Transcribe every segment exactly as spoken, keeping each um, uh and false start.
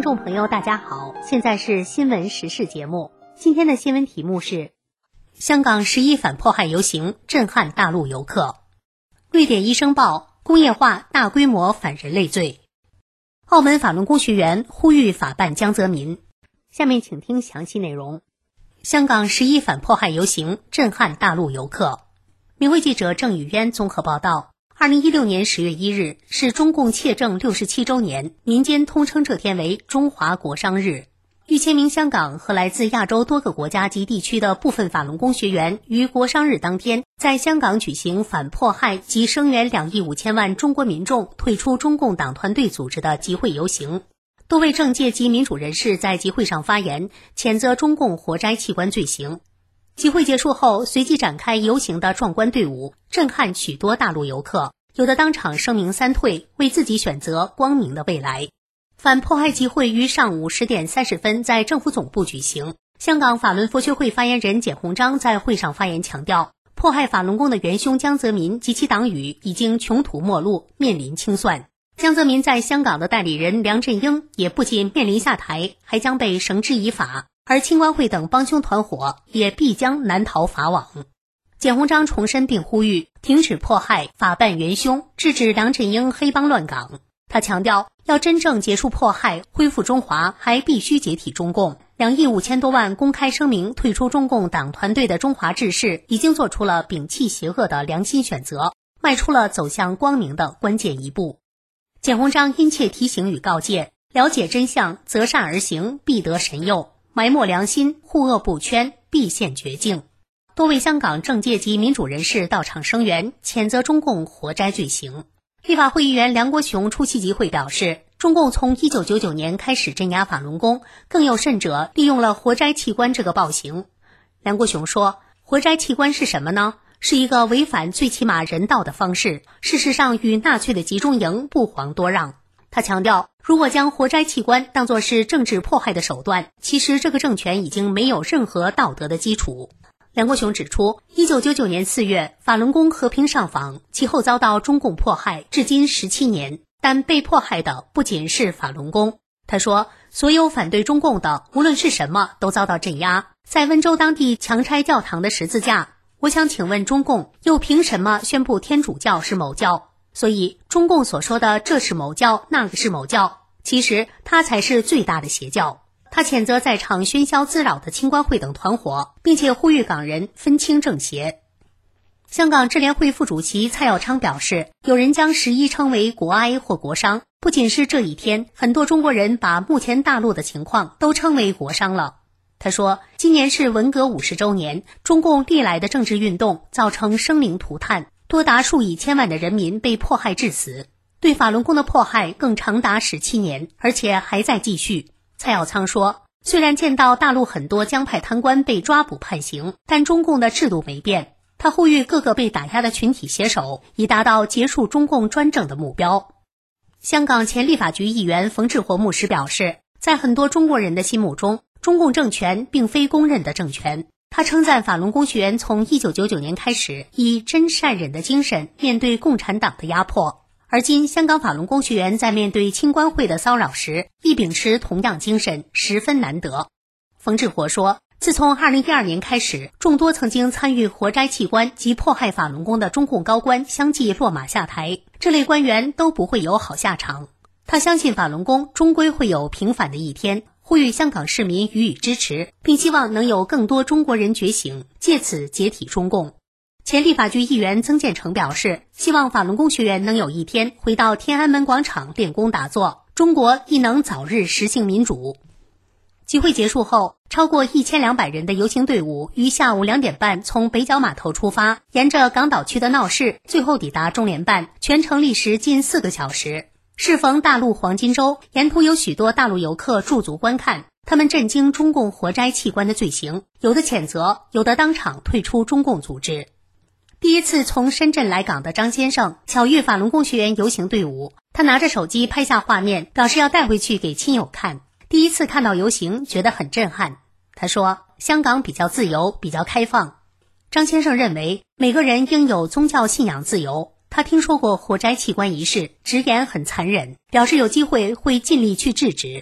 听众朋友大家好，现在是新闻时事节目。今天的新闻题目是香港十一反迫害游行震撼大陆游客。瑞典医生报工业化大规模反人类罪。澳门法轮功学员呼吁法办江泽民。下面请听详细内容。香港十一反迫害游行震撼大陆游客。明慧记者郑宇渊综合报道，二零一六年十月一日是中共窃政六十七周年，民间通称这天为中华国殇日。逾千名香港和来自亚洲多个国家及地区的部分法轮功学员于国殇日当天在香港举行反迫害及声援两亿五千万中国民众退出中共党团队组织的集会游行。多位政界及民主人士在集会上发言，谴责中共活摘器官罪行。集会结束后，随即展开游行的壮观队伍，震撼许多大陆游客，有的当场声明三退，为自己选择光明的未来。反迫害集会于上午十点三十分在政府总部举行。香港法轮佛学会发言人简宏章在会上发言强调，迫害法轮功的元凶江泽民及其党羽已经穷途末路，面临清算。江泽民在香港的代理人梁振英也不仅面临下台，还将被绳之以法，而青关会等帮凶团伙也必将难逃法网。简宏章重申并呼吁停止迫害，法办元凶，制止梁振英黑帮乱港。他强调，要真正结束迫害，恢复中华，还必须解体中共。两亿五千多万公开声明退出中共党团队的中华志士已经做出了摒弃邪恶的良心选择，迈出了走向光明的关键一步。简宏章殷切提醒与告诫，了解真相，择善而行，必得神佑；埋没良心，护恶不圈，必现绝境。多位香港政界及民主人士到场声援，谴责中共活摘罪行。立法会议员梁国雄出席集会表示，中共从一九九九年开始镇压法轮功，更有甚者利用了活摘器官这个暴行。梁国雄说，活摘器官是什么呢？是一个违反最起码人道的方式，事实上与纳粹的集中营不遑多让。他强调，如果将活摘器官当作是政治迫害的手段，其实这个政权已经没有任何道德的基础。梁国雄指出，一九九九年四月法轮功和平上访，其后遭到中共迫害，至今十七年，但被迫害的不仅是法轮功。他说，所有反对中共的无论是什么都遭到镇压，在温州当地强拆教堂的十字架。我想请问中共又凭什么宣布天主教是某教？所以中共所说的这是某教那个是某教，其实它才是最大的邪教。他谴责在场喧嚣滋扰的青关会等团伙，并且呼吁港人分清正邪。香港支联会副主席蔡耀昌表示，有人将十一称为国哀或国殇，不仅是这一天，很多中国人把目前大陆的情况都称为国殇了。他说，今年是文革五十周年，中共历来的政治运动造成生灵涂炭，多达数以千万的人民被迫害致死，对法轮功的迫害更长达十七年，而且还在继续。蔡耀昌说，虽然见到大陆很多江派贪官被抓捕判刑，但中共的制度没变。他呼吁各个被打压的群体携手，以达到结束中共专政的目标。香港前立法局议员冯志活牧师表示，在很多中国人的心目中，中共政权并非公认的政权。他称赞法轮功学员从一九九九年开始，以真善忍的精神面对共产党的压迫。而今香港法轮功学员在面对青关会的骚扰时，亦秉持同样精神，十分难得。冯志活说，自从二零一二年开始，众多曾经参与活摘器官及迫害法轮功的中共高官相继落马下台，这类官员都不会有好下场。他相信法轮功终归会有平反的一天，呼吁香港市民予以支持，并希望能有更多中国人觉醒，借此解体中共。前立法局议员曾建成表示，希望法轮功学员能有一天回到天安门广场练功打坐，中国亦能早日实行民主。集会结束后，超过一千两百人的游行队伍于下午两点半从北角码头出发，沿着港岛区的闹市，最后抵达中联办，全程历时近四个小时。适逢大陆黄金周，沿途有许多大陆游客驻足观看，他们震惊中共活摘器官的罪行，有的谴责，有的当场退出中共组织。第一次从深圳来港的张先生巧遇法轮功学员游行队伍，他拿着手机拍下画面，表示要带回去给亲友看。第一次看到游行，觉得很震撼。他说，香港比较自由，比较开放。张先生认为每个人应有宗教信仰自由。他听说过活摘器官一事，直言很残忍，表示有机会会尽力去制止。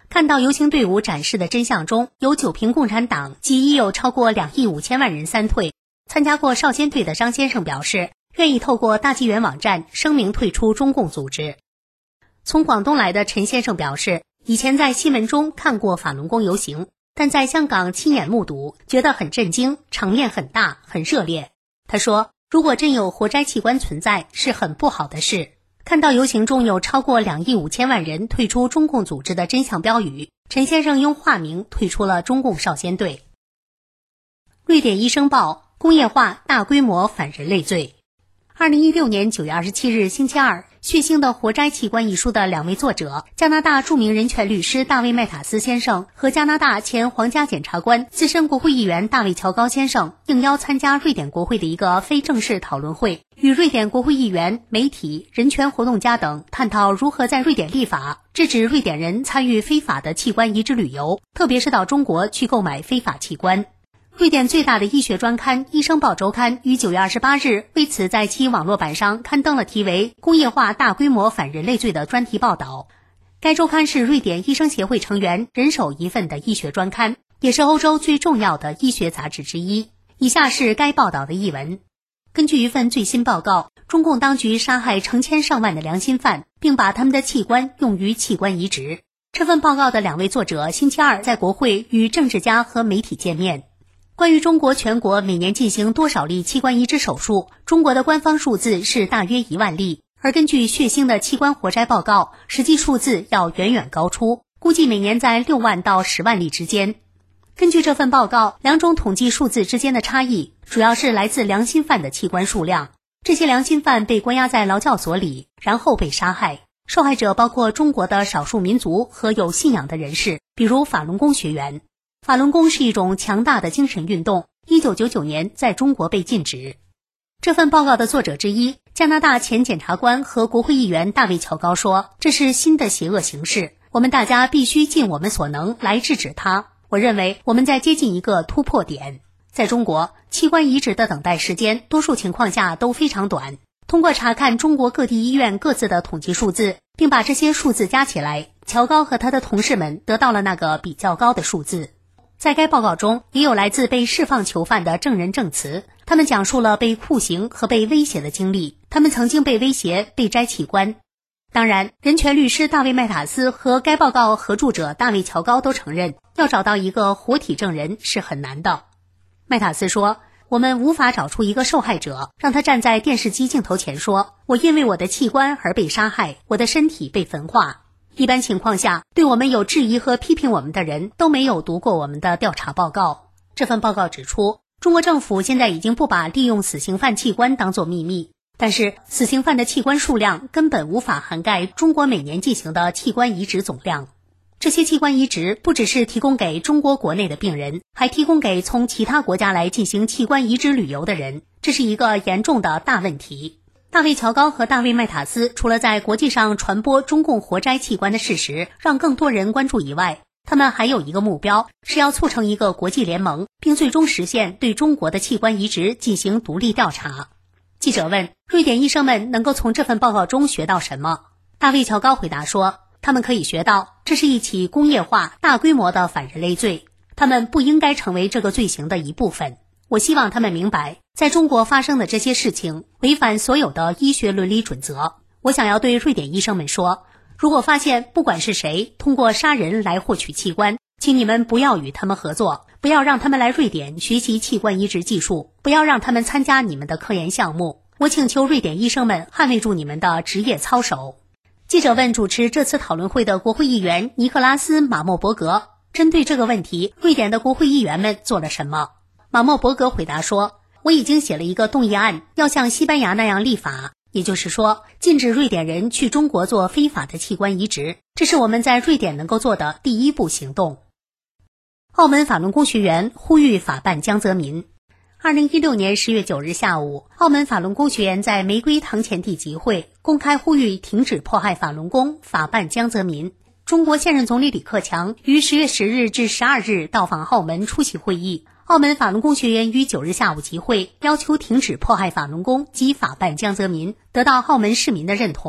看到游行队伍展示的真相中有九评共产党及已有超过两亿五千万人三退。参加过少先队的张先生表示，愿意透过大纪元网站声明退出中共组织。从广东来的陈先生表示，以前在新闻中看过法轮功游行，但在香港亲眼目睹，觉得很震惊，场面很大，很热烈。他说，如果真有活摘器官存在，是很不好的事。看到游行中有超过两亿五千万人退出中共组织的真相标语，陈先生用化名退出了中共少先队。瑞典医生报工业化大规模反人类罪。二零一六年九月二十七日星期二，血腥的活摘器官一书的两位作者，加拿大著名人权律师大卫麦塔斯先生和加拿大前皇家检察官、资深国会议员大卫乔高先生，应邀参加瑞典国会的一个非正式讨论会，与瑞典国会议员、媒体、人权活动家等探讨如何在瑞典立法，制止瑞典人参与非法的器官移植旅游，特别是到中国去购买非法器官。瑞典最大的医学专刊《医生报周刊》于九月二十八日为此在其网络版上刊登了题为“工业化大规模反人类罪”的专题报道。该周刊是瑞典医生协会成员人手一份的医学专刊，也是欧洲最重要的医学杂志之一。以下是该报道的译文。根据一份最新报告，中共当局杀害成千上万的良心犯，并把他们的器官用于器官移植。这份报告的两位作者星期二在国会与政治家和媒体见面。关于中国全国每年进行多少例器官移植手术，中国的官方数字是大约一万例，而根据血腥的器官活摘报告，实际数字要远远高出，估计每年在六万到十万例之间。根据这份报告，两种统计数字之间的差异主要是来自良心犯的器官数量。这些良心犯被关押在劳教所里，然后被杀害。受害者包括中国的少数民族和有信仰的人士，比如法轮功学员。法轮功是一种强大的精神运动，一九九九年在中国被禁止。这份报告的作者之一，加拿大前检察官和国会议员大卫乔高说，这是新的邪恶形式，我们大家必须尽我们所能来制止它。我认为我们在接近一个突破点。在中国，器官移植的等待时间多数情况下都非常短。通过查看中国各地医院各自的统计数字，并把这些数字加起来，乔高和他的同事们得到了那个比较高的数字。在该报告中，也有来自被释放囚犯的证人证词，他们讲述了被酷刑和被威胁的经历，他们曾经被威胁被摘器官。当然，人权律师大卫麦塔斯和该报告合著者大卫乔高都承认，要找到一个活体证人是很难的。麦塔斯说，我们无法找出一个受害者，让他站在电视机镜头前说，我因为我的器官而被杀害，我的身体被焚化。一般情况下，对我们有质疑和批评我们的人都没有读过我们的调查报告。这份报告指出，中国政府现在已经不把利用死刑犯器官当作秘密，但是死刑犯的器官数量根本无法涵盖中国每年进行的器官移植总量。这些器官移植不只是提供给中国国内的病人，还提供给从其他国家来进行器官移植旅游的人，这是一个严重的大问题。大卫乔高和大卫麦塔斯除了在国际上传播中共活摘器官的事实，让更多人关注以外，他们还有一个目标，是要促成一个国际联盟，并最终实现对中国的器官移植进行独立调查。记者问，瑞典医生们能够从这份报告中学到什么？大卫乔高回答说，他们可以学到，这是一起工业化、大规模的反人类罪，他们不应该成为这个罪行的一部分。我希望他们明白，在中国发生的这些事情违反所有的医学伦理准则。我想要对瑞典医生们说，如果发现不管是谁通过杀人来获取器官，请你们不要与他们合作，不要让他们来瑞典学习器官移植技术，不要让他们参加你们的科研项目。我请求瑞典医生们捍卫住你们的职业操守。记者问主持这次讨论会的国会议员尼克拉斯·马莫伯格，针对这个问题，瑞典的国会议员们做了什么？马莫伯格回答说，我已经写了一个动议案，要像西班牙那样立法，也就是说，禁止瑞典人去中国做非法的器官移植，这是我们在瑞典能够做的第一步行动。澳门法轮功学员呼吁法办江泽民。二零一六年十月九日下午，澳门法轮功学员在玫瑰堂前地集会，公开呼吁停止迫害法轮功，法办江泽民。中国现任总理李克强于十月十日至十二日到访澳门出席会议。澳门法轮功学员于九日下午集会，要求停止迫害法轮功及法办江泽民，得到澳门市民的认同。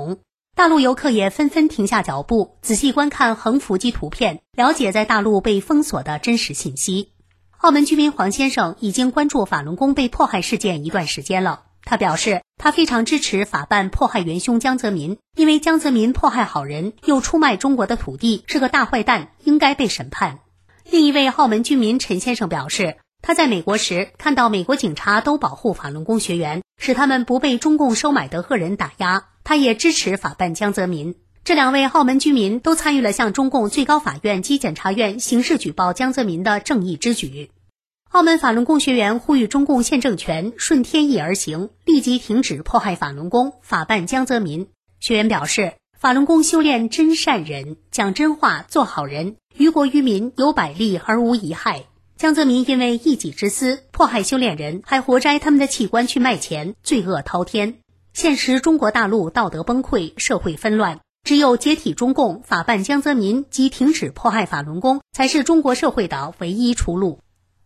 大陆游客也纷纷停下脚步，仔细观看横幅及图片，了解在大陆被封锁的真实信息。澳门居民黄先生已经关注法轮功被迫害事件一段时间了。他表示，他非常支持法办迫害元凶江泽民，因为江泽民迫害好人，又出卖中国的土地，是个大坏蛋，应该被审判。另一位澳门居民陈先生表示，他在美国时看到美国警察都保护法轮功学员，使他们不被中共收买的恶人打压，他也支持法办江泽民。这两位澳门居民都参与了向中共最高法院及检察院刑事举报江泽民的正义之举。澳门法轮功学员呼吁中共现政权顺天意而行，立即停止迫害法轮功，法办江泽民。学员表示，法轮功修炼真善人，讲真话，做好人，于国于民有百利而无一害。江泽民因为一己之私迫害修炼人，还活摘他们的器官去卖钱，罪恶滔天。现时中国大陆道德崩溃，社会纷乱，只有解体中共，法办江泽民及停止迫害法轮功，才是中国社会的唯一出路。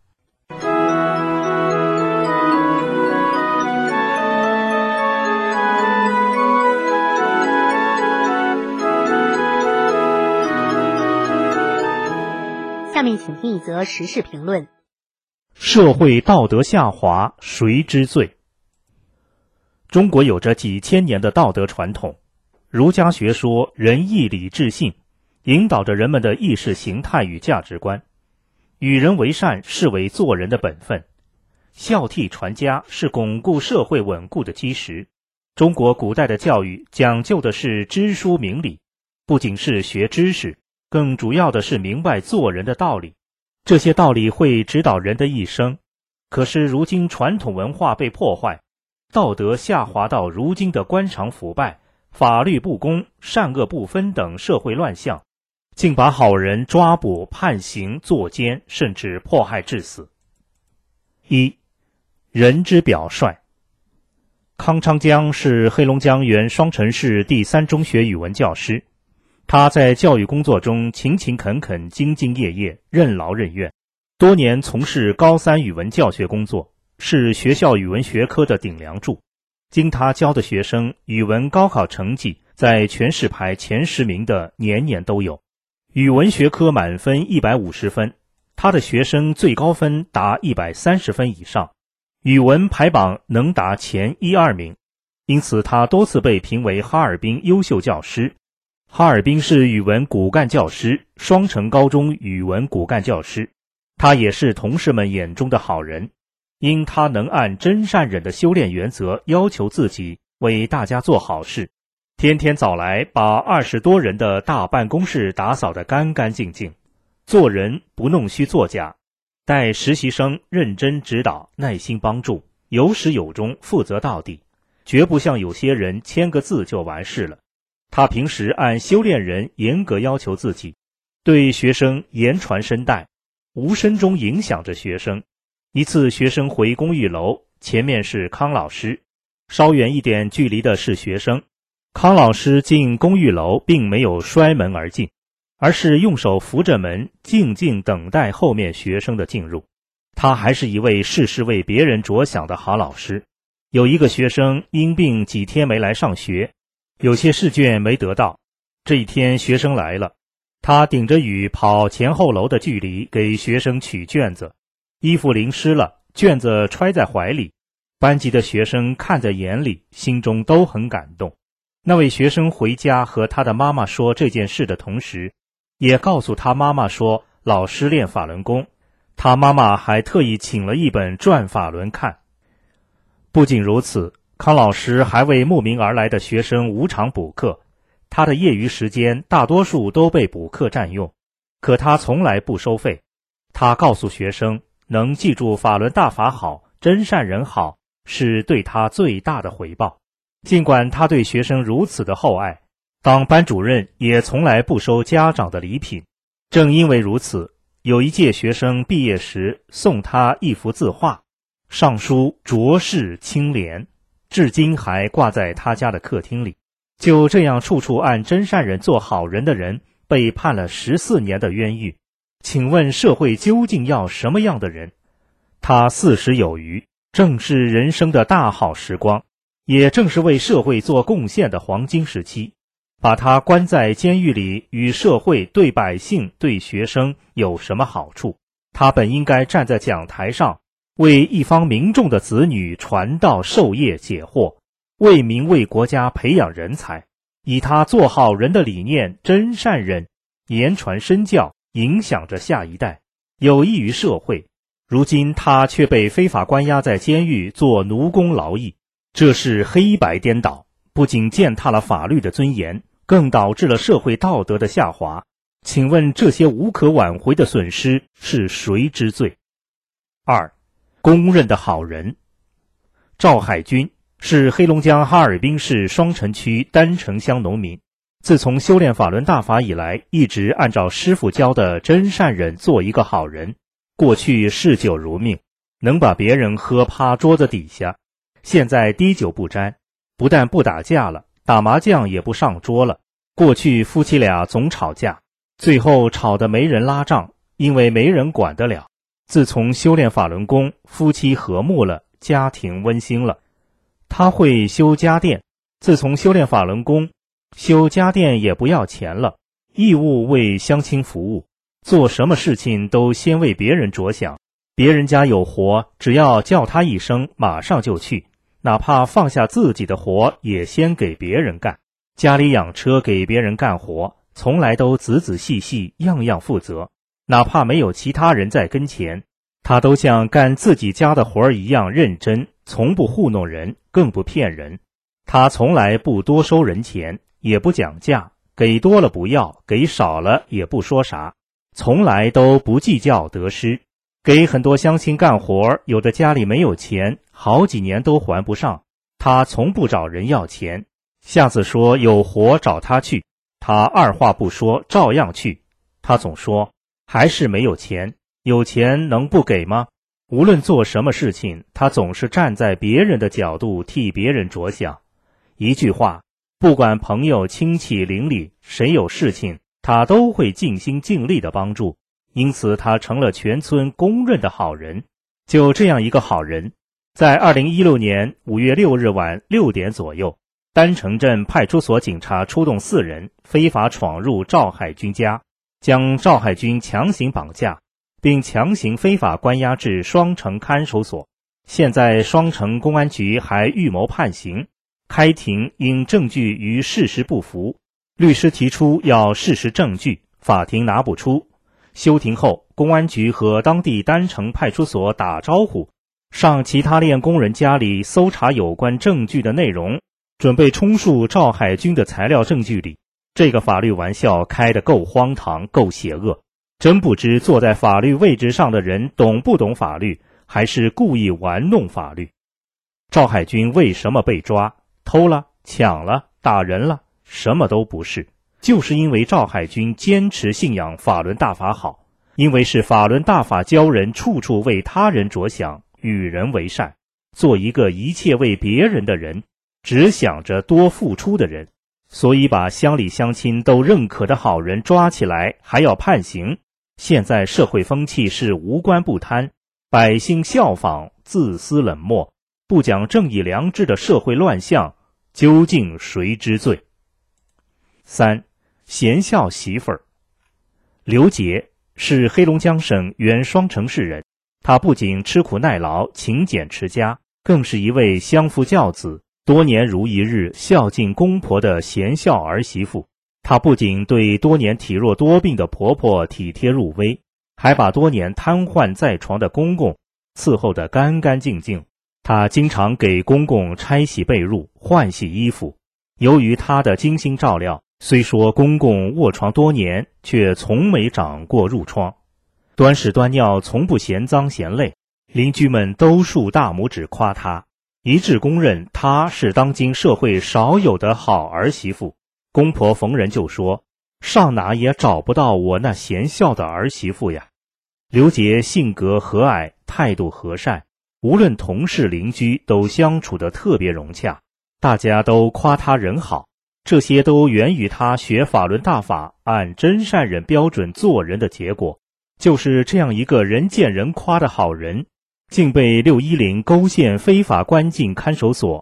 下面请听一则时事评论。 社会道德下滑，谁之罪？中国有着几千年的道德传统，儒家学说仁义礼智信，引导着人们的意识形态与价值观。与人为善视为做人的本分，孝悌传家是巩固社会稳固的基石。中国古代的教育讲究的是知书明理，不仅是学知识，更主要的是明白做人的道理。这些道理会指导人的一生。可是如今传统文化被破坏，道德下滑到如今的官场腐败、法律不公、善恶不分等社会乱象，竟把好人抓捕、判刑、坐监，甚至迫害致死。一、人之表率。康昌江是黑龙江原双城市第三中学语文教师，他在教育工作中勤勤恳恳、兢兢业业、任劳任怨，多年从事高三语文教学工作，是学校语文学科的顶梁柱。经他教的学生，语文高考成绩在全市排前十名的年年都有。语文学科满分一百五十分，他的学生最高分达一百三十分以上，语文排榜能达前一二名，因此他多次被评为哈尔滨优秀教师。哈尔滨市语文骨干教师，双城高中语文骨干教师，他也是同事们眼中的好人，因他能按真善忍的修炼原则要求自己，为大家做好事，天天早来把二十多人的大办公室打扫得干干净净，做人不弄虚作假，待实习生认真指导，耐心帮助，有始有终，负责到底，绝不像有些人签个字就完事了。他平时按修炼人严格要求自己，对学生言传身带，无声中影响着学生。一次学生回公寓楼，前面是康老师，稍远一点距离的是学生。康老师进公寓楼并没有摔门而进，而是用手扶着门，静静等待后面学生的进入。他还是一位事事为别人着想的好老师。有一个学生因病几天没来上学，有些试卷没得到。这一天学生来了，他顶着雨跑前后楼的距离给学生取卷子，衣服淋湿了，卷子揣在怀里。班级的学生看在眼里，心中都很感动。那位学生回家和他的妈妈说这件事的同时，也告诉他妈妈说老师练法轮功，他妈妈还特意请了一本转法轮看。不仅如此，康老师还为慕名而来的学生无偿补课，他的业余时间大多数都被补课占用，可他从来不收费。他告诉学生，能记住法轮大法好，真善人好，是对他最大的回报。尽管他对学生如此的厚爱，当班主任也从来不收家长的礼品。正因为如此，有一届学生毕业时送他一幅字画，上书浊世清廉，至今还挂在他家的客厅里。就这样处处按真善人做好人的人，被判了十四年的冤狱。请问社会究竟要什么样的人？他四十有余，正是人生的大好时光，也正是为社会做贡献的黄金时期。 把他关在监狱里，与社会、对百姓、对学生有什么好处？他本应该站在讲台上，为一方民众的子女传道授业解惑，为民为国家培养人才，以他做好人的理念真善忍，言传身教，影响着下一代，有益于社会。如今他却被非法关押在监狱做奴工劳役，这是黑白颠倒，不仅践踏了法律的尊严，更导致了社会道德的下滑。请问这些无可挽回的损失是谁之罪？二，公认的好人。赵海军是黑龙江哈尔滨市双城区丹城乡农民，自从修炼法轮大法以来，一直按照师父教的真善忍做一个好人。过去嗜酒如命，能把别人喝趴桌子底下，现在滴酒不沾，不但不打架了，打麻将也不上桌了。过去夫妻俩总吵架，最后吵得没人拉账，因为没人管得了。自从修炼法轮功，夫妻和睦了，家庭温馨了。他会修家电，自从修炼法轮功，修家电也不要钱了，义务为乡亲服务，做什么事情都先为别人着想，别人家有活，只要叫他一声，马上就去，哪怕放下自己的活也先给别人干。家里养车给别人干活，从来都仔仔细细，样样负责，哪怕没有其他人在跟前，他都像干自己家的活儿一样认真，从不糊弄人，更不骗人。他从来不多收人钱，也不讲价，给多了不要，给少了也不说啥，从来都不计较得失。给很多乡亲干活，有的家里没有钱，好几年都还不上，他从不找人要钱，下次说有活找他去，他二话不说照样去。他总说还是没有钱，有钱能不给吗？无论做什么事情，他总是站在别人的角度替别人着想。一句话，不管朋友、亲戚、邻里，谁有事情，他都会尽心尽力的帮助，因此他成了全村公认的好人。就这样一个好人，在二零一六年五月六日晚六点左右，丹城镇派出所警察出动四人，非法闯入赵海军家，将赵海军强行绑架，并强行非法关押至双城看守所。现在双城公安局还预谋判刑。开庭因证据与事实不符，律师提出要事实证据，法庭拿不出。休庭后，公安局和当地丹城派出所打招呼，上其他练工人家里搜查有关证据的内容，准备充数赵海军的材料证据里。这个法律玩笑开得够荒唐，够邪恶，真不知坐在法律位置上的人懂不懂法律，还是故意玩弄法律。赵海军为什么被抓？偷了、抢了、打人了，什么都不是，就是因为赵海军坚持信仰法轮大法好，因为是法轮大法教人处处为他人着想，与人为善，做一个一切为别人的人，只想着多付出的人，所以把乡里乡亲都认可的好人抓起来，还要判刑。现在社会风气是无官不贪，百姓效仿，自私冷漠，不讲正义良知的社会乱象，究竟谁之罪？三，贤孝媳妇儿。刘杰是黑龙江省原双城市人，他不仅吃苦耐劳、勤俭持家，更是一位相夫教子、多年如一日孝敬公婆的贤孝儿媳妇。她不仅对多年体弱多病的婆婆体贴入微，还把多年瘫痪在床的公公伺候得干干净净。她经常给公公拆洗被褥、换洗衣服。由于她的精心照料，虽说公公卧床多年，却从没长过褥疮。端屎端尿从不嫌脏嫌累，邻居们都竖大拇指夸她，一致公认她是当今社会少有的好儿媳妇。公婆逢人就说，上哪也找不到我那贤孝的儿媳妇呀。刘杰性格和蔼，态度和善，无论同事邻居都相处得特别融洽，大家都夸他人好，这些都源于他学法轮大法，按真善忍标准做人的结果。就是这样一个人见人夸的好人，竟被六一零勾县非法关进看守所，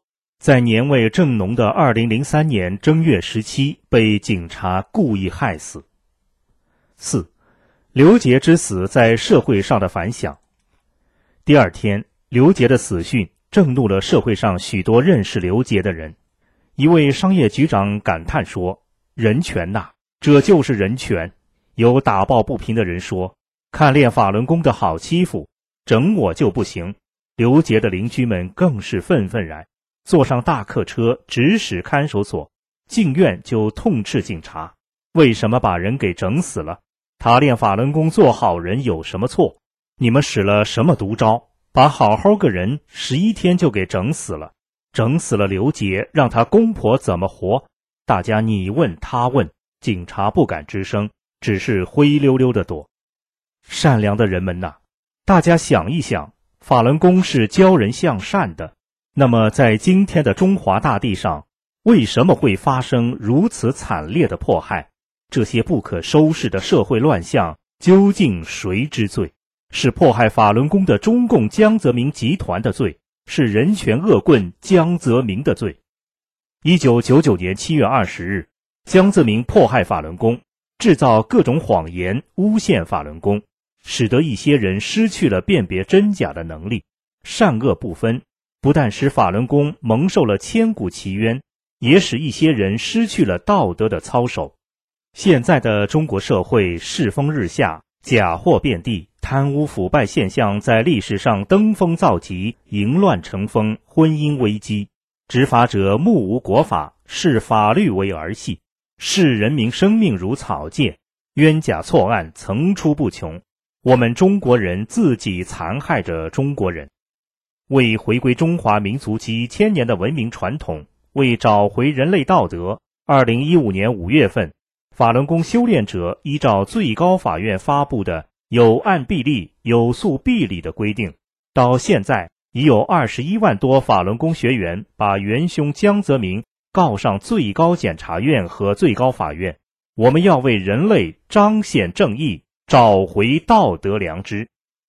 在年味正浓的二零零三年正月十七被警察故意害死。四、刘杰之死在社会上的反响。第二天，刘杰的死讯震怒了社会上许多认识刘杰的人。一位商业局长感叹说：“人权呐，这就是人权。”有打抱不平的人说：“看练法轮功的好欺负，整我就不行。”刘杰的邻居们更是愤愤然，坐上大客车直驶看守所，进院就痛斥警察：“为什么把人给整死了？他练法轮功做好人有什么错？你们使了什么毒招，把好好个人十一天就给整死了？整死了刘杰，让他公婆怎么活？”大家你问他问，警察不敢吱声，只是灰溜溜的躲。善良的人们呐，大家想一想，法轮功是教人向善的，那么在今天的中华大地上，为什么会发生如此惨烈的迫害？这些不可收拾的社会乱象，究竟谁之罪？是迫害法轮功的中共江泽民集团的罪，是人权恶棍江泽民的罪。一九九九年七月二十日，江泽民迫害法轮功，制造各种谎言，诬陷法轮功，使得一些人失去了辨别真假的能力，善恶不分，不但使法轮功蒙受了千古奇冤，也使一些人失去了道德的操守。现在的中国社会世风日下，假货遍地，贪污腐败现象在历史上登峰造极，淫乱成风，婚姻危机。执法者目无国法，视法律为儿戏，视人民生命如草芥，冤假错案层出不穷。我们中国人自己残害着中国人。为回归中华民族几千年的文明传统，为找回人类道德，二零一五年五月份，法轮功修炼者依照最高法院发布的有案必立、有诉必理的规定，到现在已有二十一万多法轮功学员把元凶江泽民告上最高检察院和最高法院。我们要为人类彰显正义，找回道德良知。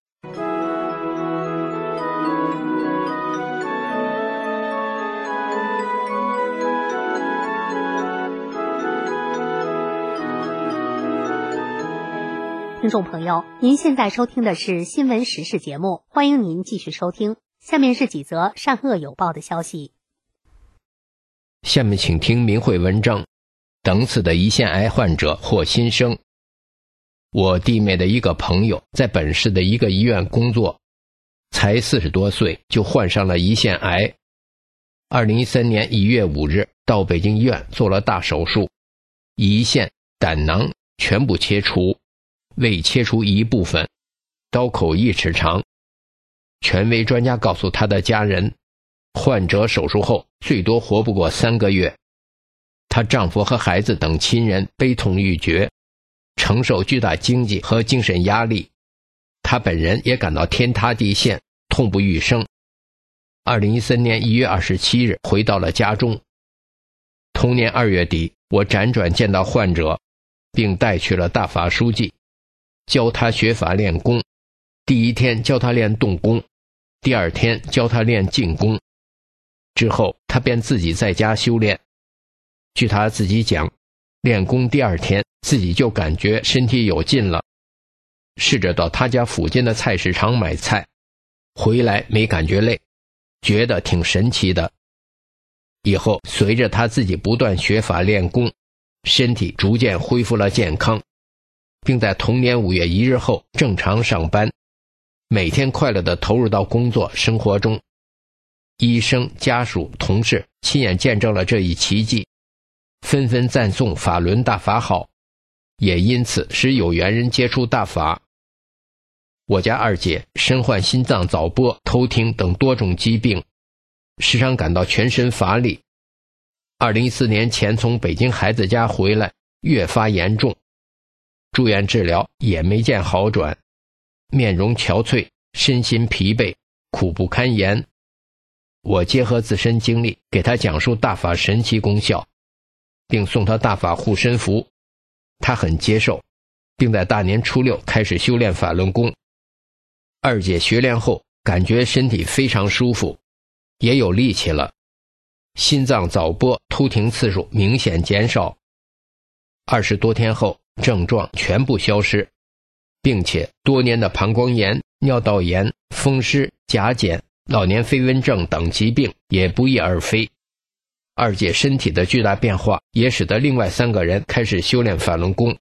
听众朋友，您现在收听的是新闻时事节目，欢迎您继续收听。下面是几则善恶有报的消息。 下面请听明慧文章：等死的胰腺癌患者获新生。我弟妹的一个朋友在本市的一个医院工作，才四十多岁就患上了胰腺癌。二零一三年一月五日到北京医院做了大手术，胰腺、胆囊全部切除，未切除一部分，刀口一尺长。权威专家告诉他的家人，患者手术后最多活不过三个月。她丈夫和孩子等亲人悲痛欲绝，承受巨大经济和精神压力。她本人也感到天塌地陷，痛不欲生。二零一三年一月二十七日回到了家中。同年二月底，我辗转见到患者，并带去了大法书记，教他学法练功。第一天教他练动功，第二天教他练静功。之后他便自己在家修炼。据他自己讲，练功第二天自己就感觉身体有劲了，试着到他家附近的菜市场买菜，回来没感觉累，觉得挺神奇的。以后随着他自己不断学法练功，身体逐渐恢复了健康，并在同年五月一日后正常上班，每天快乐地投入到工作生活中。医生、家属、同事亲眼见证了这一奇迹，纷纷赞颂法轮大法好，也因此使有缘人接触大法。我家二姐身患心脏早搏、头停等多种疾病，时常感到全身乏力。二零一四年前从北京孩子家回来，越发严重，住院治疗也没见好转，面容憔悴，身心疲惫，苦不堪言。我结合自身经历，给他讲述大法神奇功效，并送他大法护身符，他很接受，并在大年初六开始修炼法轮功。二姐学练后感觉身体非常舒服，也有力气了。 心脏早搏突停次数明显减少，二十多天后症状全部消失，并且多年的膀胱炎、尿道炎、风湿、甲减、老年飞蚊症等疾病也不翼而飞。二姐身体的巨大变化也使得另外三个人开始修炼法轮功。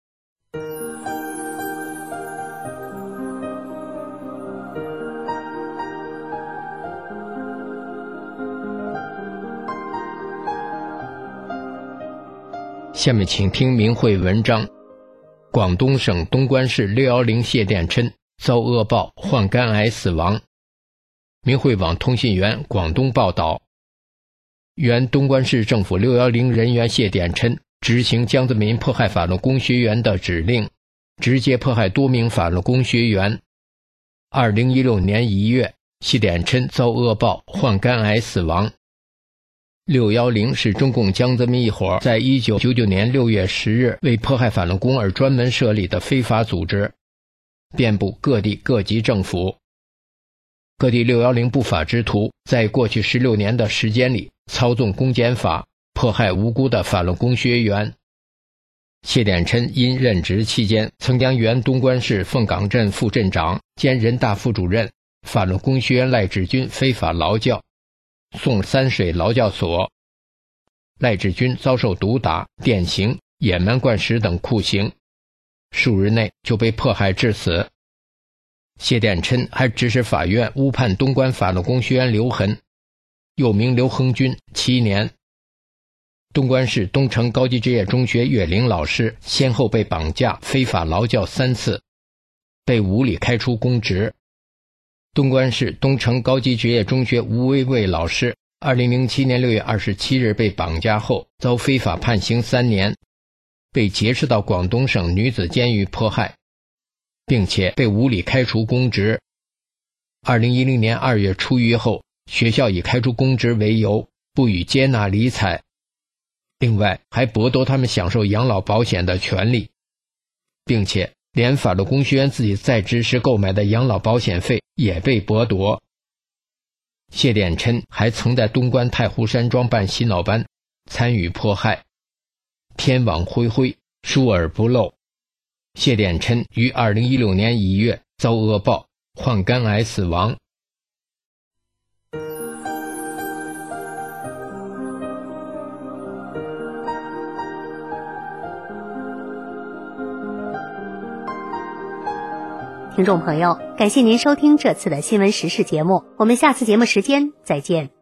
下面请听明慧文章：广东省东莞市六一零谢殿琛遭恶报，患肝癌死亡。明慧网通讯员广东报道，原东莞市政府六一零人员谢殿琛执行江泽民迫害法轮功学员的指令，直接迫害多名法轮功学员。二零一六年一月，谢殿琛遭恶报，患肝癌死亡。六一零是中共江泽民一伙在一九九九年六月十日为迫害法轮功而专门设立的非法组织，遍布各地各级政府。各地六一零不法之徒在过去十六年的时间里操纵公检法，迫害无辜的法轮功学员。谢殿琛因任职期间曾将原东莞市凤岗镇副镇长兼人大副主任法轮功学员赖志军非法劳教，送三水劳教所，赖志军遭受毒打、电刑、野蛮灌食等酷刑，数日内就被迫害致死。谢殿琛还指使法院误判东莞法轮功学员刘恒，又名刘恒军，七年。东莞市东城高级职业中学岳林老师先后被绑架、非法劳教三次，被无理开除公职。东莞市东城高级职业中学吴维卫老师二零零七年六月二十七日被绑架后遭非法判刑三年，被劫持到广东省女子监狱迫害，并且被无理开除公职。二零一零年二月出狱后，学校以开除公职为由不予接纳理睬，另外还剥夺他们享受养老保险的权利，并且连法轮功学员自己在职时购买的养老保险费也被剥夺。谢殿琛还曾在东莞太湖山庄办洗脑班，参与迫害。天网恢恢，疏而不漏。谢殿琛于二零一六年一月遭恶报，患肝癌死亡。 听众朋友，感谢您收听这次的新闻时事节目，我们下次节目时间再见。